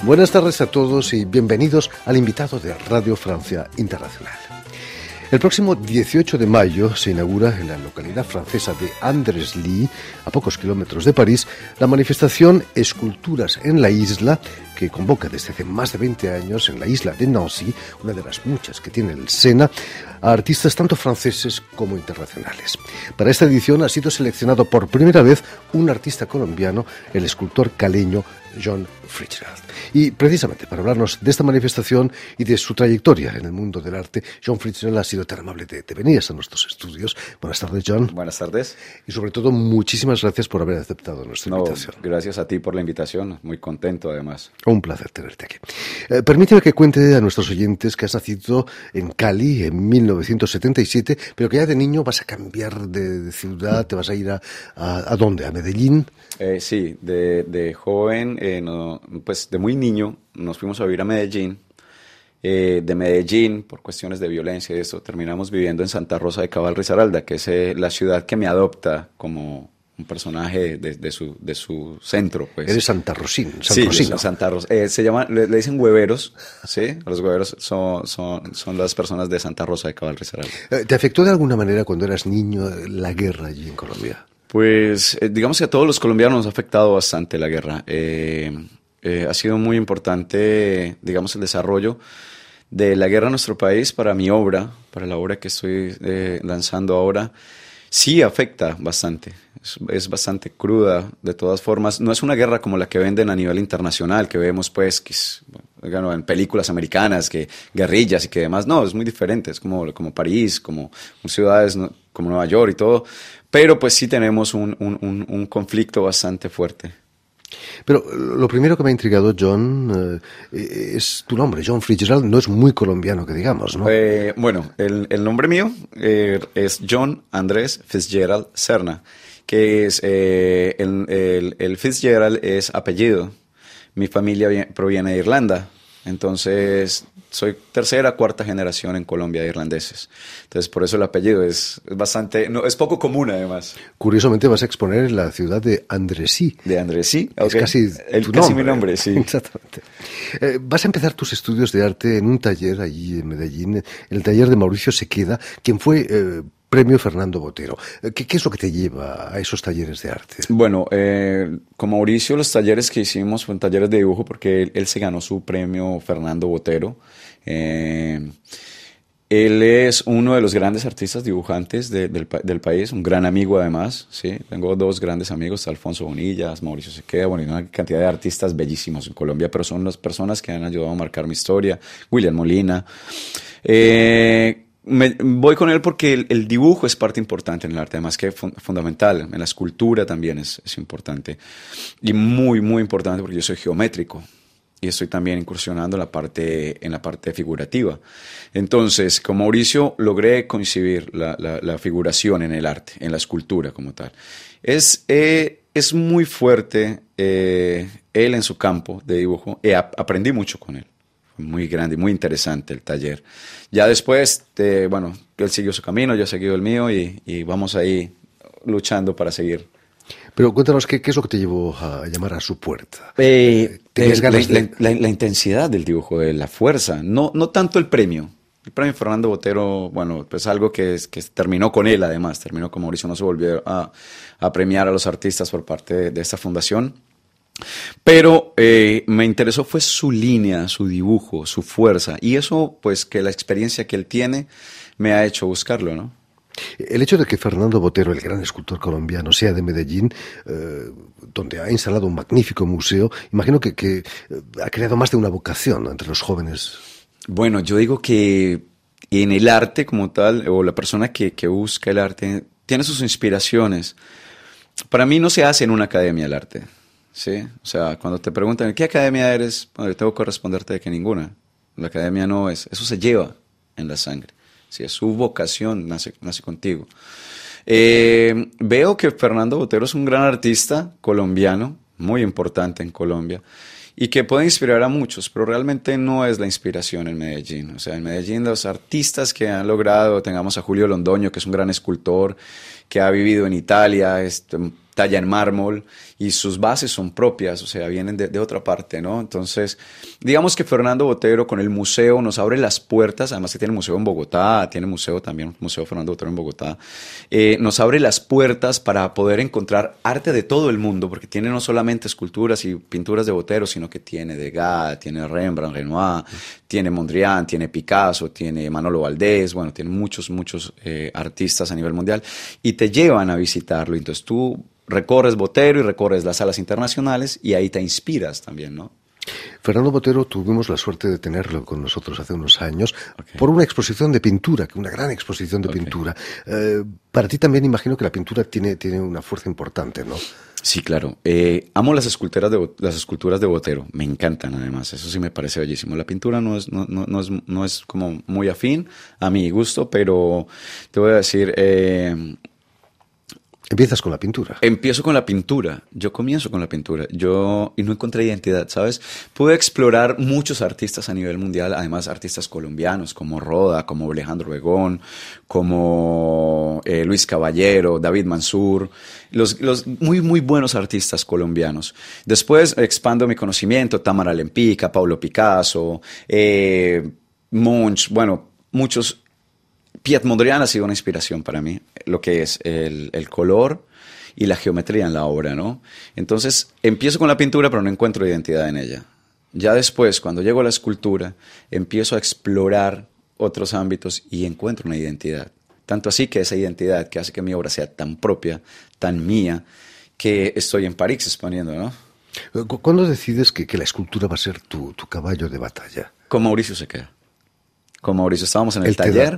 Buenas tardes a todos y bienvenidos al invitado de Radio Francia Internacional. El próximo 18 de mayo se inaugura en la localidad francesa de Andresly, a pocos kilómetros de París, la manifestación Esculturas en la Isla, que convoca desde hace más de 20 años en la isla de Nancy, una de las muchas que tiene el Sena, a artistas tanto franceses como internacionales. Para esta edición ha sido seleccionado por primera vez un artista colombiano, el escultor caleño John Fitzgerald. Y precisamente para hablarnos de esta manifestación y de su trayectoria en el mundo del arte, John Fitzgerald ha sido tan amable de venir a nuestros estudios. Buenas tardes, John. Buenas tardes. Y sobre todo, muchísimas gracias por haber aceptado nuestra invitación. Gracias a ti por la invitación, muy contento además. Un placer tenerte aquí. Permíteme que cuente a nuestros oyentes que has nacido en Cali en 1977, pero que ya de niño vas a cambiar de ciudad, te vas a ir ¿a dónde? ¿A Medellín? Sí, de joven, pues de muy niño, nos fuimos a vivir a Medellín. De Medellín, por cuestiones de violencia y eso, terminamos viviendo en Santa Rosa de Cabal, Risaralda, que es la ciudad que me adopta como un personaje de su centro, pues. Eres santarrosino. Sí, Santa Rosa. Le dicen hueveros, ¿sí? Los hueveros son las personas de Santa Rosa de Cabal, Risaralda. ¿Te afectó de alguna manera cuando eras niño la guerra allí en Colombia? Pues digamos que a todos los colombianos nos ha afectado bastante la guerra. Ha sido muy importante, digamos, el desarrollo de la guerra en nuestro país para mi obra, para la obra que estoy lanzando ahora. Sí afecta bastante, es bastante cruda de todas formas. No es una guerra como la que venden a nivel internacional, que vemos pues en películas americanas, que guerrillas y que demás. No, es muy diferente, es como París, como ciudades como Nueva York y todo. Pero pues sí tenemos un conflicto bastante fuerte. Pero lo primero que me ha intrigado, John, es tu nombre. John Fitzgerald no es muy colombiano, que digamos, ¿no? Bueno, el nombre mío es John Andrés Fitzgerald Serna, que es el Fitzgerald es apellido. Mi familia proviene de Irlanda, entonces soy tercera, cuarta generación en Colombia de irlandeses. Entonces, por eso el apellido es bastante, no, es poco común además. Curiosamente vas a exponer en la ciudad de Andresí. De Andresí, okay. Es casi casi mi nombre, sí. Exactamente. Vas a empezar tus estudios de arte en un taller allí en Medellín, en el taller de Mauricio Sequeda, quien fue Premio Fernando Botero. ¿Qué es lo que te lleva a esos talleres de arte? Bueno, con Mauricio los talleres que hicimos fueron talleres de dibujo porque él se ganó su premio Fernando Botero. Él es uno de los grandes artistas dibujantes del país, un gran amigo además, ¿sí? Tengo dos grandes amigos, Alfonso Bonillas, Mauricio Sequeda, bueno, y una cantidad de artistas bellísimos en Colombia, pero son las personas que han ayudado a marcar mi historia. William Molina. Voy con él porque el dibujo es parte importante en el arte, además que fundamental. En la escultura también es importante. Y muy, muy importante porque yo soy geométrico y estoy también incursionando en la parte figurativa. Entonces, con Mauricio logré coincidir la figuración en el arte, en la escultura como tal. Es muy fuerte él en su campo de dibujo. Aprendí mucho con él. Muy grande y muy interesante el taller. Ya después, él siguió su camino, yo he seguido el mío y vamos ahí luchando para seguir. Pero cuéntanos, ¿qué es lo que te llevó a llamar a su puerta? La intensidad del dibujo, la fuerza, no tanto el premio. El premio Fernando Botero, bueno, pues algo que terminó con él además, terminó con Mauricio, no se volvió a premiar a los artistas por parte de esta fundación. Pero me interesó fue su línea, su dibujo, su fuerza, y eso pues que la experiencia que él tiene me ha hecho buscarlo, ¿no? El hecho de que Fernando Botero, el gran escultor colombiano, sea de Medellín, donde ha instalado un magnífico museo, imagino que ha creado más de una vocación entre los jóvenes. Bueno, yo digo que en el arte como tal, o la persona que busca el arte, tiene sus inspiraciones. Para mí no se hace en una academia el arte. Sí, o sea, cuando te preguntan ¿qué academia eres? Bueno, yo tengo que responderte de que ninguna. La academia no es, eso se lleva en la sangre. Sí, es su vocación, nace contigo. Veo que Fernando Botero es un gran artista colombiano, muy importante en Colombia, y que puede inspirar a muchos, pero realmente no es la inspiración en Medellín. O sea, en Medellín los artistas que han logrado, tengamos a Julio Londoño, que es un gran escultor, que ha vivido en Italia, talla en mármol, y sus bases son propias, o sea, vienen de otra parte, ¿no? Entonces, digamos que Fernando Botero con el museo nos abre las puertas, además que tiene museo en Bogotá, tiene museo también, Museo Fernando Botero en Bogotá, nos abre las puertas para poder encontrar arte de todo el mundo, porque tiene no solamente esculturas y pinturas de Botero, sino que tiene Degas, tiene Rembrandt, Renoir, tiene Mondrian, tiene Picasso, tiene Manolo Valdés, bueno, tiene muchos artistas a nivel mundial, y te llevan a visitarlo. Entonces tú recorres Botero y recorres las salas internacionales y ahí te inspiras también, ¿no? Fernando Botero tuvimos la suerte de tenerlo con nosotros hace unos años por una exposición de pintura, una gran exposición de pintura. Para ti también imagino que la pintura tiene una fuerza importante, ¿no? Sí, claro. Amo las esculturas de Botero. Me encantan, además. Eso sí me parece bellísimo. La pintura no es como muy afín a mi gusto, pero te voy a decir... Empiezas con la pintura. Empiezo con la pintura. Yo comienzo con la pintura. Y no encontré identidad, ¿sabes? Pude explorar muchos artistas a nivel mundial, además artistas colombianos como Roda, como Alejandro Begón, como Luis Caballero, David Mansur, los muy, muy buenos artistas colombianos. Después expando mi conocimiento, Tamara Lempica, Pablo Picasso, Munch, bueno, muchos. Piet Mondrian ha sido una inspiración para mí, lo que es el color y la geometría en la obra, ¿no? Entonces, empiezo con la pintura, pero no encuentro identidad en ella. Ya después, cuando llego a la escultura, empiezo a explorar otros ámbitos y encuentro una identidad. Tanto así que esa identidad que hace que mi obra sea tan propia, tan mía, que estoy en París exponiendo, ¿no? ¿Cuándo decides que la escultura va a ser tu caballo de batalla? Con Mauricio Sequeira. Con Mauricio estábamos en el taller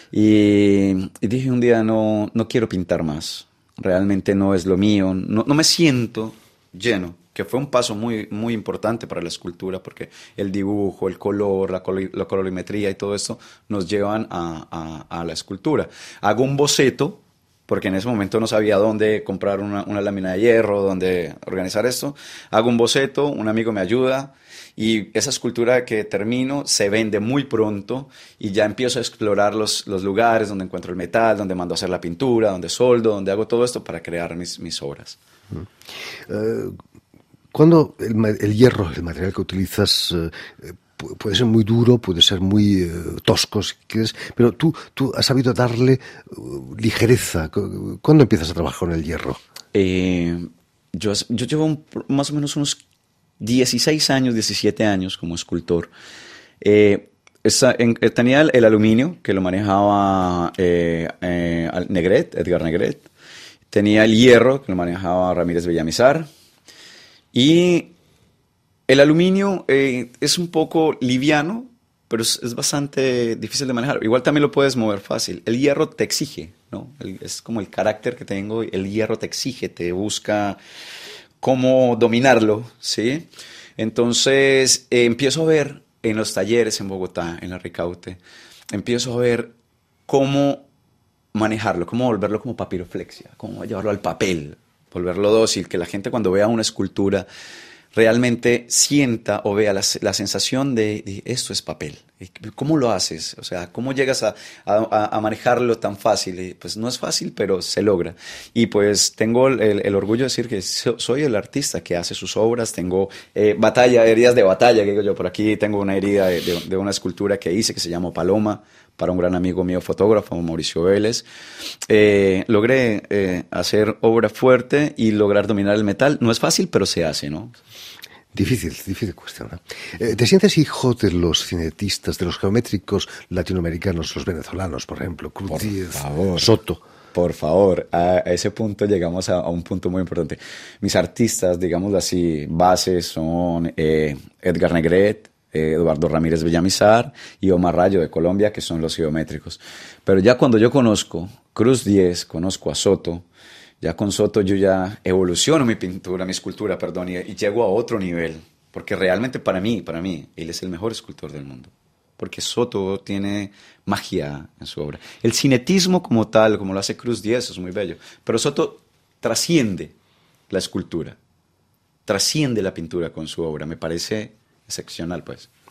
y dije un día, no quiero pintar más. Realmente no es lo mío. No me siento lleno, que fue un paso muy, muy importante para la escultura, porque el dibujo, el color, la colorimetría y todo esto nos llevan a la escultura. Hago un boceto, porque en ese momento no sabía dónde comprar una lámina de hierro, dónde organizar esto. Hago un boceto, un amigo me ayuda, y esa escultura que termino se vende muy pronto y ya empiezo a explorar los lugares donde encuentro el metal, donde mando a hacer la pintura, donde soldo, donde hago todo esto para crear mis obras. Cuando el hierro, el material que utilizas, puede ser muy duro, puede ser muy tosco, si quieres, pero tú has sabido darle ligereza. ¿Cuándo empiezas a trabajar con el hierro? Yo llevo más o menos unos 16 años, 17 años como escultor. Tenía el aluminio, que lo manejaba Edgar Negret. Tenía el hierro, que lo manejaba Ramírez Villamizar. Y el aluminio es un poco liviano, pero es bastante difícil de manejar. Igual también lo puedes mover fácil. El hierro te exige, ¿no? Es como el carácter que tengo. El hierro te exige, te busca cómo dominarlo, ¿sí? Entonces empiezo a ver en los talleres en Bogotá, en la Ricaute, empiezo a ver cómo manejarlo, cómo volverlo como papiroflexia, cómo llevarlo al papel, volverlo dócil, que la gente cuando vea una escultura realmente sienta o vea la sensación de esto es papel. ¿Cómo lo haces? O sea, ¿cómo llegas a manejarlo tan fácil? Pues no es fácil, pero se logra. Y pues tengo el orgullo de decir que soy el artista que hace sus obras. Tengo heridas de batalla, que digo yo. Por aquí tengo una herida de una escultura que hice que se llama Paloma, para un gran amigo mío, fotógrafo, Mauricio Vélez. Logré hacer obra fuerte y lograr dominar el metal. No es fácil, pero se hace, ¿no? Difícil cuestión, ¿no? ¿Te sientes hijo de los cinetistas, de los geométricos latinoamericanos, los venezolanos, por ejemplo, Cruz Díez, Soto? Por favor, a ese punto llegamos a un punto muy importante. Mis artistas, digámoslo así, bases son Edgar Negret, Eduardo Ramírez Villamizar y Omar Rayo de Colombia, que son los geométricos. Pero ya cuando yo conozco Cruz Díez, conozco a Soto, ya con Soto yo ya evoluciono mi escultura, y llego a otro nivel. Porque realmente para mí, él es el mejor escultor del mundo. Porque Soto tiene magia en su obra. El cinetismo como tal, como lo hace Cruz Díez, es muy bello. Pero Soto trasciende la escultura, trasciende la pintura con su obra. Me parece excepcional, pues.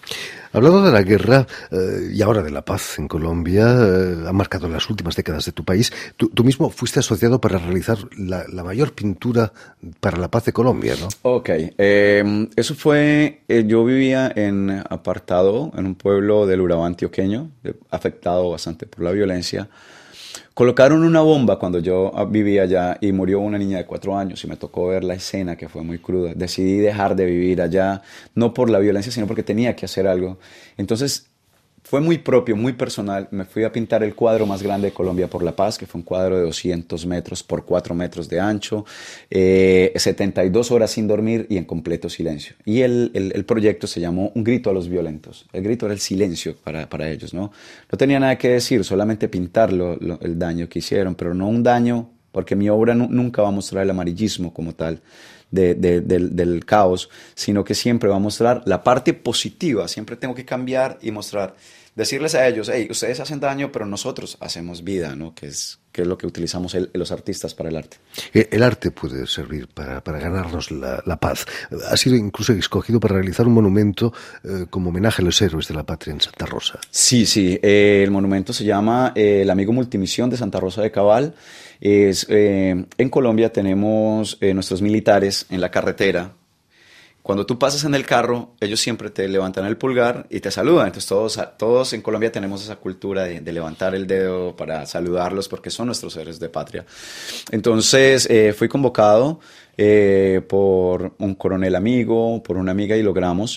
Hablando de la guerra y ahora de la paz en Colombia, ha marcado las últimas décadas de tu país. Tú mismo fuiste asociado para realizar la mayor pintura para la paz de Colombia, ¿no? Ok, eso fue, yo vivía en apartado en un pueblo del Urabá antioqueño, afectado bastante por la violencia. Colocaron una bomba cuando yo vivía allá y murió una niña de 4 años y me tocó ver la escena que fue muy cruda. Decidí dejar de vivir allá, no por la violencia, sino porque tenía que hacer algo. Entonces fue muy propio, muy personal. Me fui a pintar el cuadro más grande de Colombia por la Paz, que fue un cuadro de 200 metros por 4 metros de ancho, 72 horas sin dormir y en completo silencio. Y el proyecto se llamó Un grito a los violentos. El grito era el silencio para ellos, ¿no? No tenía nada que decir, solamente pintar el daño que hicieron, pero no un daño, porque mi obra nunca va a mostrar el amarillismo como tal. Del caos, sino que siempre va a mostrar la parte positiva. Siempre tengo que cambiar y mostrar, decirles a ellos, hey, ustedes hacen daño, pero nosotros hacemos vida, ¿no? Que es lo que utilizamos los artistas para el arte. El arte puede servir para ganarnos la paz. Ha sido incluso escogido para realizar un monumento como homenaje a los héroes de la patria en Santa Rosa. Sí, el monumento se llama el Amigo Multimisión de Santa Rosa de Cabal. En Colombia tenemos nuestros militares en la carretera. Cuando tú pasas en el carro, ellos siempre te levantan el pulgar y te saludan. Entonces todos en Colombia tenemos esa cultura de levantar el dedo para saludarlos porque son nuestros héroes de patria. Entonces fui convocado por un coronel amigo, por una amiga y logramos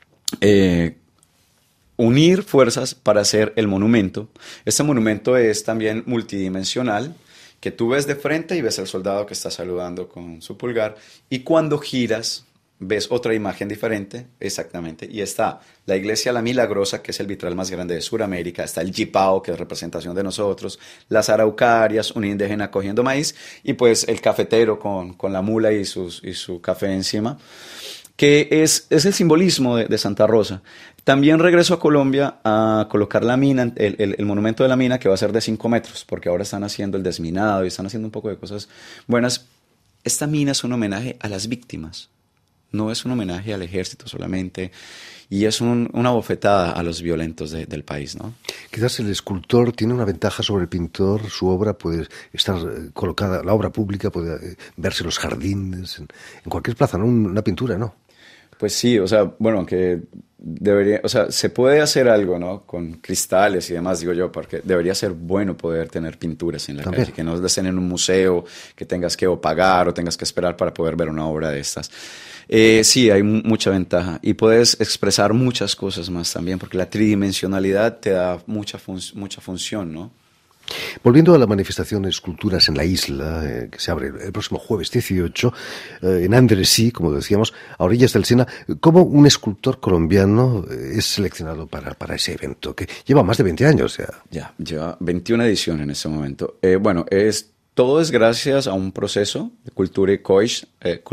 unir fuerzas para hacer el monumento. Este monumento es también multidimensional, que tú ves de frente y ves al soldado que está saludando con su pulgar, y cuando giras ves otra imagen diferente, exactamente, y está la iglesia La Milagrosa, que es el vitral más grande de Sudamérica, está el Jipao, que es representación de nosotros, las araucarias, un indígena cogiendo maíz, y pues el cafetero con la mula y su café encima, que es el simbolismo de Santa Rosa. También regreso a Colombia a colocar la mina, el monumento de la mina, que va a ser de 5 metros, porque ahora están haciendo el desminado y están haciendo un poco de cosas buenas. Esta mina es un homenaje a las víctimas, no es un homenaje al ejército solamente, y es una bofetada a los violentos del país, ¿no? Quizás el escultor tiene una ventaja sobre el pintor, su obra puede estar colocada, la obra pública puede verse en los jardines, en cualquier plaza, ¿no? Una pintura, ¿no? Pues sí, o sea, bueno, aunque debería, o sea, se puede hacer algo, ¿no? Con cristales y demás, digo yo, porque debería ser bueno poder tener pinturas en la calle, que no estén en un museo, que tengas que o pagar o tengas que esperar para poder ver una obra de estas. Sí, hay mucha ventaja y puedes expresar muchas cosas más también, porque la tridimensionalidad te da mucha función, ¿no? Volviendo a la manifestación de esculturas en la isla, que se abre el próximo jueves 18, en Andresí, como decíamos, a orillas del Sena, ¿cómo un escultor colombiano es seleccionado para ese evento? Que lleva más de 20 años ya. Ya, lleva 21 ediciones en este momento. Bueno, todo es gracias a un proceso de Culture Coach,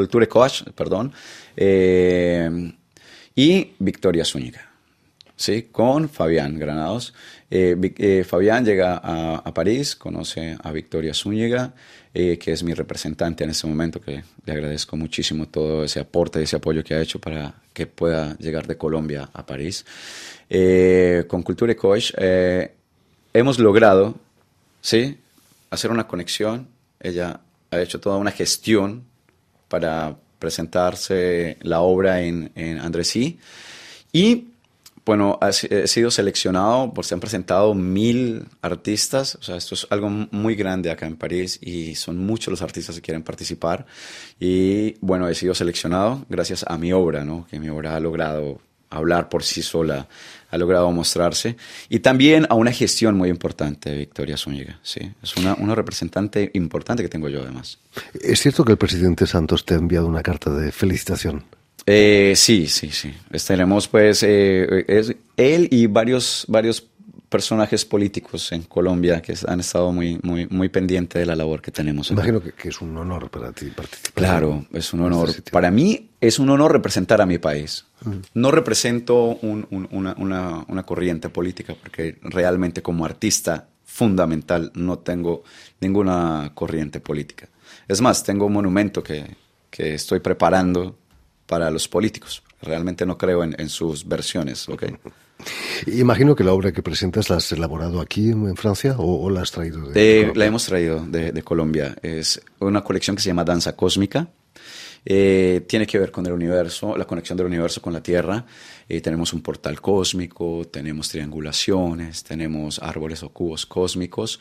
y Victoria Zúñiga. Sí, con Fabián Granados. Fabián llega a París, conoce a Victoria Zúñiga, que es mi representante en este momento, que le agradezco muchísimo todo ese aporte y ese apoyo que ha hecho para que pueda llegar de Colombia a París. Con Culture Coach hemos logrado, ¿sí?, hacer una conexión. Ella ha hecho toda una gestión para presentarse la obra en Andresí y bueno, he sido seleccionado, se han presentado 1000 artistas, o sea, esto es algo muy grande acá en París y son muchos los artistas que quieren participar y bueno, he sido seleccionado gracias a mi obra, ¿no? Que mi obra ha logrado hablar por sí sola, ha logrado mostrarse y también a una gestión muy importante de Victoria Zúñiga, sí, es una representante importante que tengo yo además. ¿Es cierto que el presidente Santos te ha enviado una carta de felicitación? Sí. Tenemos pues es él y varios personajes políticos en Colombia que han estado muy pendientes de la labor que tenemos. Imagino que es un honor para ti participar. Claro, es un honor. Para mí es un honor representar a mi país. No represento una corriente política porque realmente como artista fundamental no tengo ninguna corriente política. Es más, tengo un monumento que estoy preparando para los políticos. Realmente no creo en sus versiones, ¿ok? Imagino que la obra que presentas la has elaborado aquí en Francia o la has traído de Colombia. La hemos traído de Colombia. Es una colección que se llama Danza Cósmica. Tiene que ver con el universo, la conexión del universo con la Tierra. Tenemos un portal cósmico, tenemos triangulaciones, tenemos árboles o cubos cósmicos.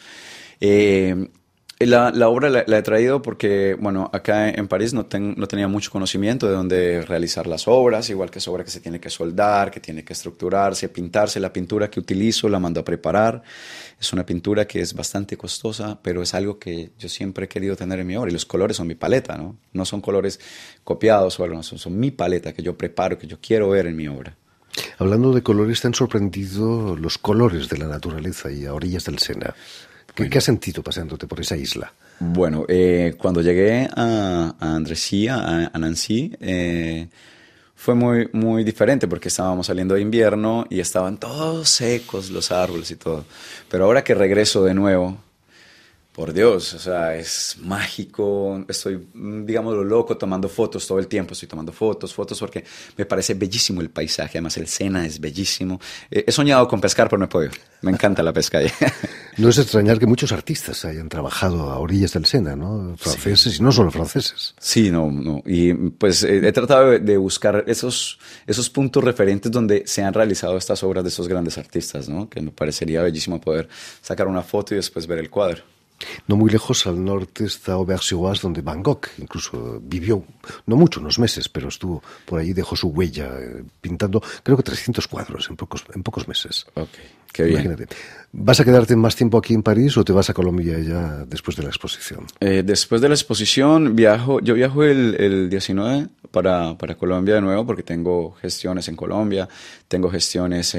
La obra la he traído porque, bueno, acá en París no tenía mucho conocimiento de dónde realizar las obras, igual que es obra que se tiene que soldar, que tiene que estructurarse, pintarse. La pintura que utilizo la mando a preparar. Es una pintura que es bastante costosa, pero es algo que yo siempre he querido tener en mi obra. Y los colores son mi paleta, ¿no? No son colores copiados o algo, son mi paleta que yo preparo, que yo quiero ver en mi obra. Hablando de colores, ¿te han sorprendido los colores de la naturaleza y a orillas del Sena? ¿Qué has sentido paseándote por esa isla? Bueno, cuando llegué a Annecy, a Nancy, fue muy, muy diferente porque estábamos saliendo de invierno y estaban todos secos los árboles y todo. Pero ahora que regreso de nuevo, por Dios, o sea, es mágico. Estoy, digámoslo, loco tomando fotos todo el tiempo. Estoy tomando fotos porque me parece bellísimo el paisaje. Además, el Sena es bellísimo. He soñado con pescar, pero no he podido. Me encanta la pesca ahí. No es extrañar que muchos artistas hayan trabajado a orillas del Sena, ¿no? Franceses, sí. Y no solo franceses. Sí, no. Y pues he tratado de buscar esos puntos referentes donde se han realizado estas obras de esos grandes artistas, ¿no? Que me parecería bellísimo poder sacar una foto y después ver el cuadro. No muy lejos al norte está Auvers-sur-Oise, donde Van Gogh incluso vivió, no mucho, unos meses, pero estuvo por ahí, dejó su huella pintando, creo que 300 cuadros en pocos meses. Ok, qué bien. Imagínate. ¿Vas a quedarte más tiempo aquí en París o te vas a Colombia ya después de la exposición? Después de la exposición yo viajo el 19 para Colombia de nuevo porque tengo gestiones en Colombia, tengo gestiones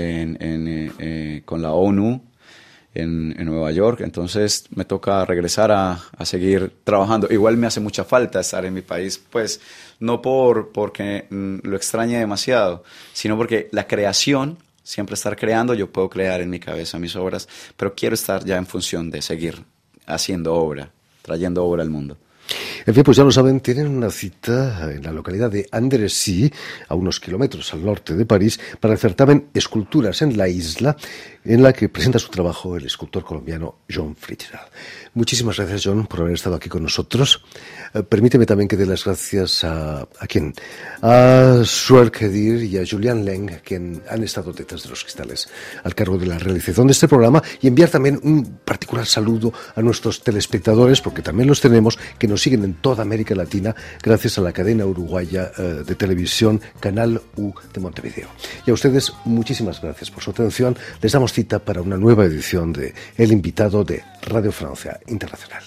con la ONU, en Nueva York, entonces me toca regresar a seguir trabajando. Igual me hace mucha falta estar en mi país, pues no porque lo extrañe demasiado, sino porque la creación, siempre estar creando, yo puedo crear en mi cabeza mis obras, pero quiero estar ya en función de seguir haciendo obra, trayendo obra al mundo. En fin, pues ya lo saben, tienen una cita en la localidad de Annecy, a unos kilómetros al norte de París, para el certamen Esculturas en la Isla, en la que presenta su trabajo el escultor colombiano John Frichdal. Muchísimas gracias, John, por haber estado aquí con nosotros. Permíteme también que dé las gracias ¿a quién? A Suer Kedir y a Julian Leng, quien han estado detrás de los cristales al cargo de la realización de este programa, y enviar también un particular saludo a nuestros telespectadores, porque también los tenemos, que nos siguen en toda América Latina gracias a la cadena uruguaya de televisión Canal U de Montevideo. Y a ustedes, muchísimas gracias por su atención. Les damos cita para una nueva edición de El Invitado de Radio Francia Internacional.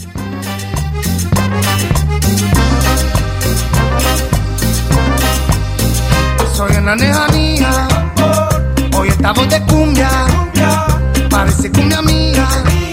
Soy una lejanía, hoy estamos de cumbia, parece cumbia mía.